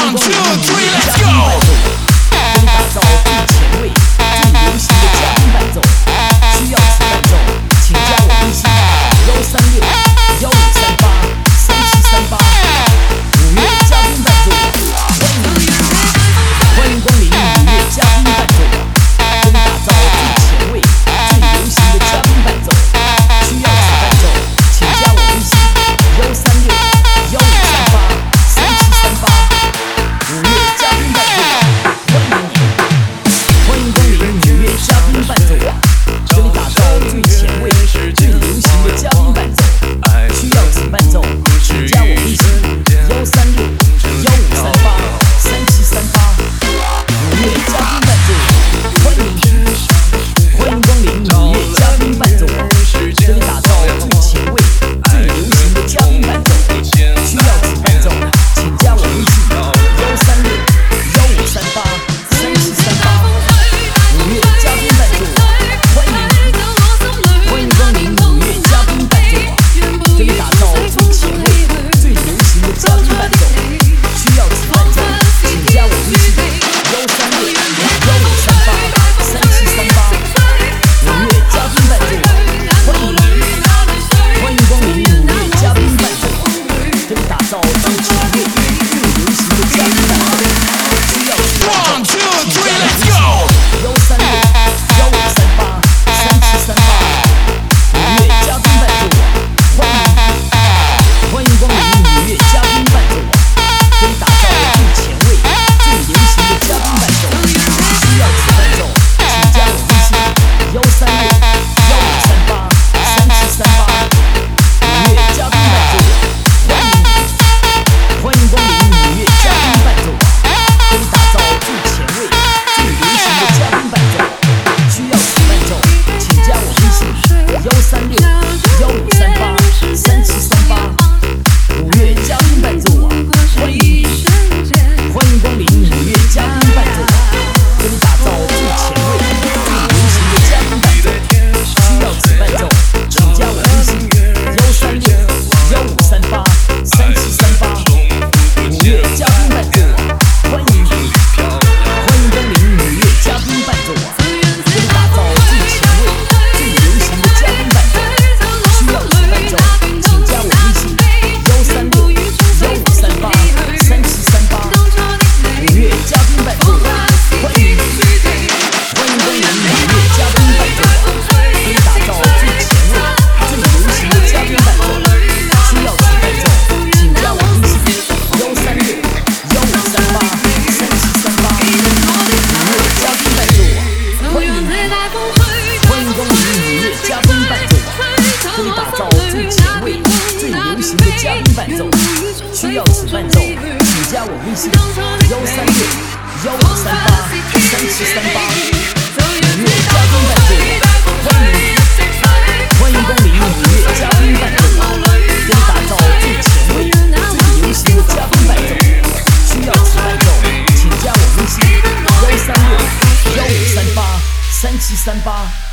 One, two, three, let's go！ 给你打造最前卫、最流行的嘉宾伴奏，需要此伴奏，请加我微信136-1538-3738。5月嘉宾伴奏，欢迎光临5月嘉宾伴奏，给你打造最前卫、最流行的嘉宾伴奏，需要此伴奏，请加我微信136-1538-3738。5月嘉宾伴奏，欢迎光临5月嘉宾伴奏，给你打造最前卫、最流行的嘉宾伴奏，需要此伴奏，请加我微信136-1538-3738。5月嘉宾伴奏，欢迎光临5月嘉宾伴奏，给你打造最前卫、最流行的嘉宾伴奏，需要此伴奏，请加我微信136-1538-3738。5月嘉宾伴奏，欢迎光临5月嘉宾伴奏，给你打造最前卫、最流行的嘉宾伴奏，需要此伴奏，请加我微信136-1538-3738。5月嘉宾伴奏，欢迎光临5月嘉宾伴奏，给你打造最前卫、最流行的嘉宾伴奏，需要此伴奏， One, two, 请 three, 加我 let's 微信 go！ 136-1538-3738。5月嘉宾伴奏，欢迎光临5月嘉宾伴奏，给你打造最前卫、最流行的嘉宾伴奏，需要此伴奏，请加我微信136-1538-3738。5月嘉宾伴奏，欢迎光临5月嘉宾伴奏，给你打造最前卫、最流行的嘉宾伴奏，需要此伴奏，请加我微信136-1538-3738。5月嘉宾伴奏，欢迎光临5月嘉宾伴奏，给你打造最前卫、最流行的嘉宾伴奏，需要此伴奏，请加我微信136-1538-3738。5月嘉宾伴奏，欢迎光临5月嘉宾伴奏，给你打造最前卫、最流行的嘉宾伴奏，需要此伴奏，请加我微信136-1538-3738。5月嘉宾伴奏，欢迎光临5月嘉宾伴奏，给你打造最前卫、最流行的嘉宾伴奏，需要此伴奏，请加我微信136-1538-3738。5月嘉宾伴奏，欢迎光临5月嘉宾伴奏，给你打造最前卫、最流行的嘉宾伴奏，需要此伴奏，请加我微信136-1538-3738。5月嘉宾伴奏，欢迎光临5月嘉宾伴奏，给你打造最前卫、最流行的嘉宾伴奏，需要此伴奏，请加我微信136-1538-3738。